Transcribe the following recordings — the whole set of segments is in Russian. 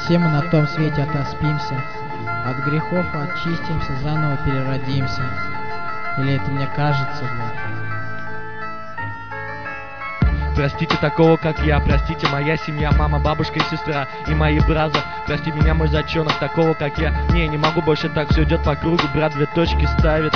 Все мы на том свете отоспимся, от грехов очистимся, заново переродимся. Или это мне кажется, блядь? Простите такого, как я, простите моя семья, мама, бабушка и сестра, и мои браза. Прости меня, мой зайчонок, такого, как я. Не могу больше так, все идет по кругу, брат 2 точки ставит.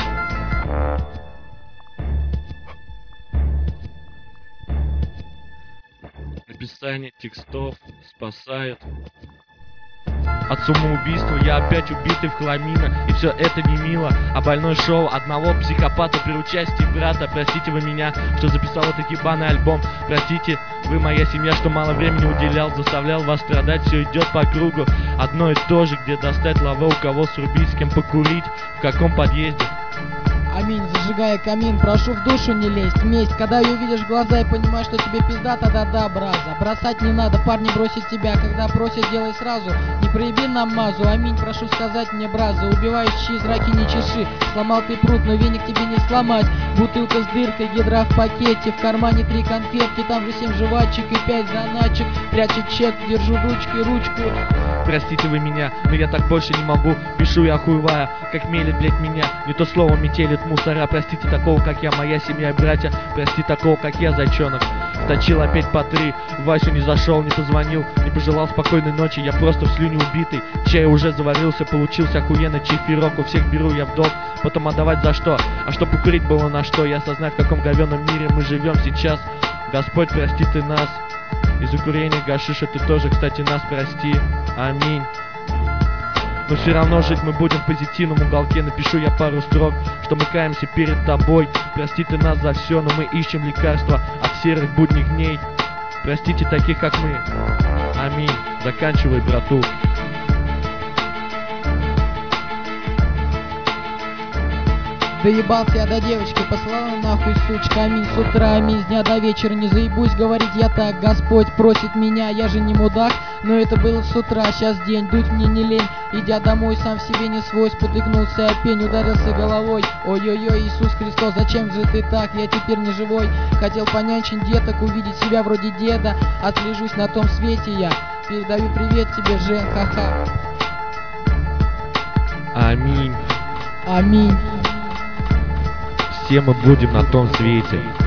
Написание текстов спасает от самоубийства. Я опять убитый в хламина, и все это не мило. А больное шоу одного психопата при участии брата. Простите вы меня, что записал этот ебаный альбом. Простите вы, моя семья, что мало времени уделял, заставлял вас страдать. Все идет по кругу, одно и то же. Где достать лавы, у кого срубить, с кем покурить, в каком подъезде. Аминь, зажигая камин, прошу в душу не лезть. Месть, когда ее увидишь в глаза и понимаешь, что тебе пизда, тогда да, браза. Бросать не надо, парни бросят тебя, когда просят, делай сразу. Не прояви нам мазу, аминь, прошу сказать мне, браза. Убиваешь чьи зраки, не чеши. Сломал ты пруд, но веник тебе не сломать. Бутылка с дыркой, гидра в пакете, в кармане 3 конфетки, там же 7 жвачек и 5 заначек. Прячет чек, держу ручкой ручку. Простите вы меня, но я так больше не могу. Пишу я охуевая, как мелет, блять, меня. Не то слово метелит мусора. Простите такого, как я, моя семья и братья. Прости такого, как я, зайчонок. Точил опять по 3, Васю не зашел, не позвонил, не пожелал спокойной ночи. Я просто в слюне убитый. Чай уже заварился, получился охуенный чефирок. У всех беру я в долг, потом отдавать за что? А что покурить было на что? Я осознаю, в каком говёном мире мы живем сейчас. Господь, прости ты нас. Из-за курения гашиша ты тоже, кстати, нас прости. Аминь. Но все равно жить мы будем в позитивном уголке. Напишу я пару строк, что мы каемся перед тобой. Прости ты нас за все, но мы ищем лекарства от серых будних дней. Простите таких, как мы. Аминь. Заканчивай, брату. Доебался я до девочки, послала нахуй, сучка, аминь. С утра, аминь, с дня до вечера не заебусь говорить я так. Господь просит меня, я же не мудак, но это было с утра, сейчас день, дуть мне не лень. Идя домой, сам в себе не свой, спотыкнулся о пень, ударился головой. Ой-ой-ой, Иисус Христос, зачем же ты так, я теперь не живой. Хотел понянчить деток, увидеть себя вроде деда. Отлежусь на том свете я, передаю привет тебе, Жен, ха-ха. Аминь. Аминь. Все мы будем на том свете.